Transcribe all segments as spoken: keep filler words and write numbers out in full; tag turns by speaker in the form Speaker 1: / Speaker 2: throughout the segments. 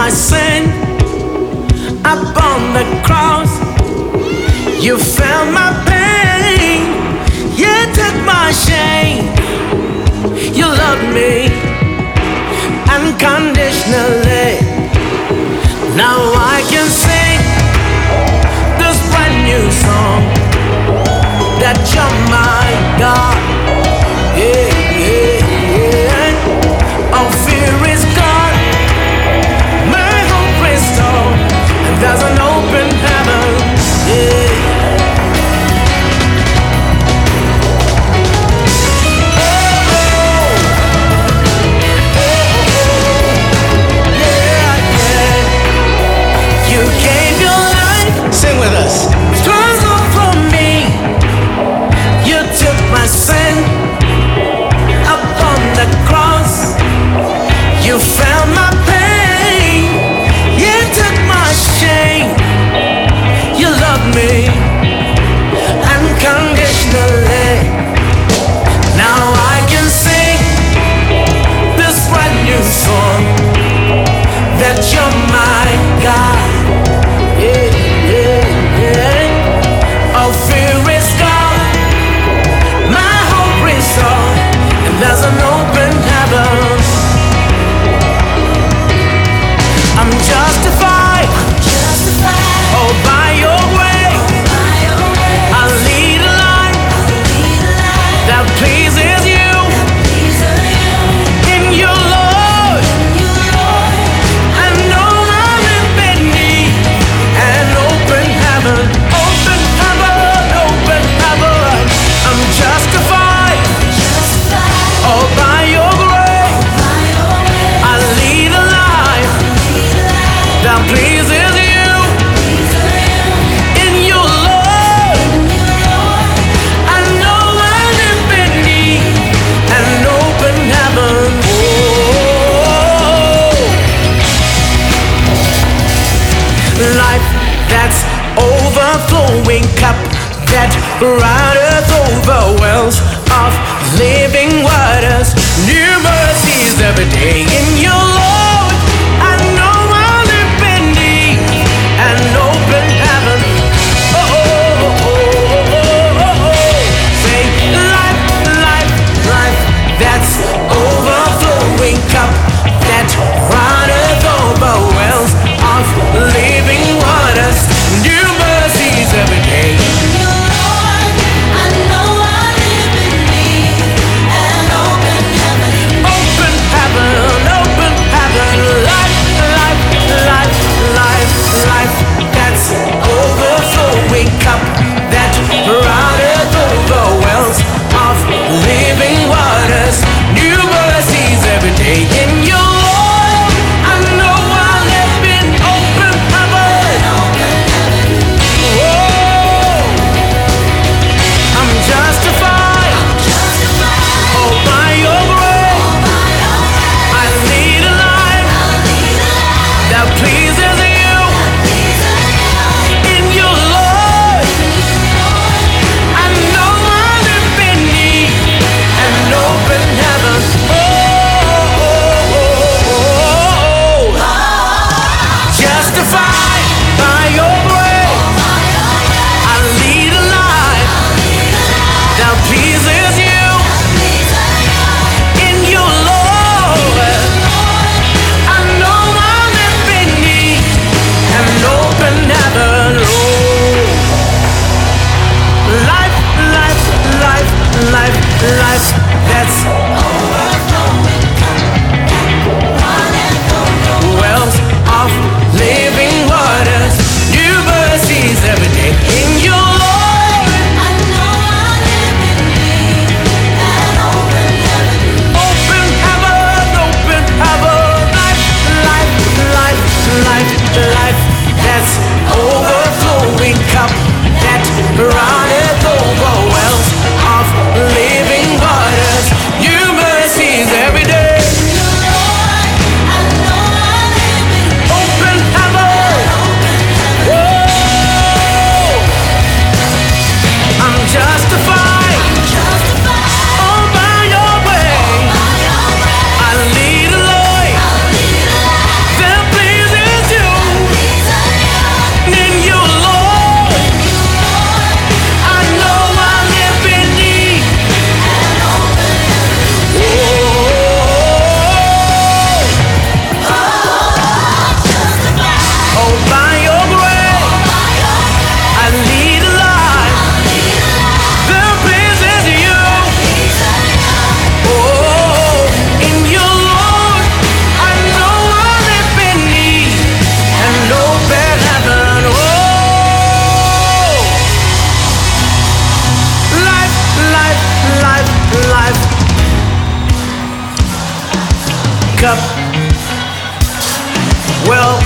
Speaker 1: my sin upon the cross. You felt my pain, you took my shame. You loved me unconditionally. Now I can sing this brand new song that you're my God. Yeah, yeah, yeah. All fear is gone, my hope restored, and there's an open heaven. Yeah.
Speaker 2: Sing with us.
Speaker 1: Struggle for me. You took my sin upon the cross. You felt my pain. You took my shame. You loved me unconditionally. Now I can sing this brand new song that you're my God. Yeah. All fear is gone, my hope restored, and there's an open heaven. I'm justified, oh by your way. I lead a life that pleases you. In your Lord, I know I'm in beneath an open heaven. I'm justified, all by your grace. I lead a life that pleases you. In your Lord, I know I live beneath an open heaven. Oh, life that's overflowing cup that rideth over wells of living waters. New mercies every day. In your Lord, I know I'll live beneath an open heaven. Oh, oh, oh, oh, oh, oh, oh. Say life, life, life that's overflowing cup that rideth over wells of living waters. New mercies every day. Cup that rideth over wells of living waters. New mercies every day. In your Lord, I know I'll live in open heaven. Oh, I'm justified, oh by your grace. I lead a life that pleases you. Life that's overflowing, wells of living waters, new mercies every day. In your Lord, I know I live beneath an open heaven. Open heaven, open heaven. Life, life, life, life, life that's overflowing cup that runneth over wells of living waters. You cup. Wells,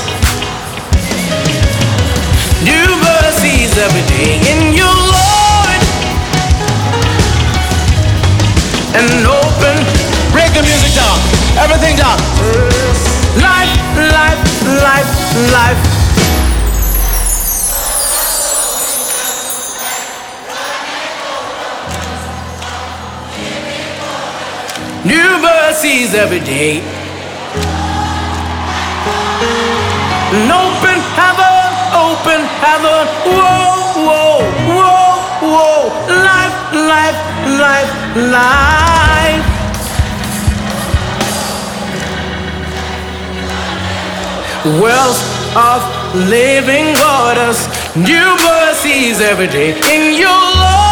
Speaker 1: new mercies every day in your Lord. And open.
Speaker 2: Break the music down. Everything down.
Speaker 1: Life, life, life, life. New mercies every day. An open heaven, open heaven. Whoa, whoa, whoa, whoa. Life, life, life, life. Wells of living waters, new mercies every day in your Lord.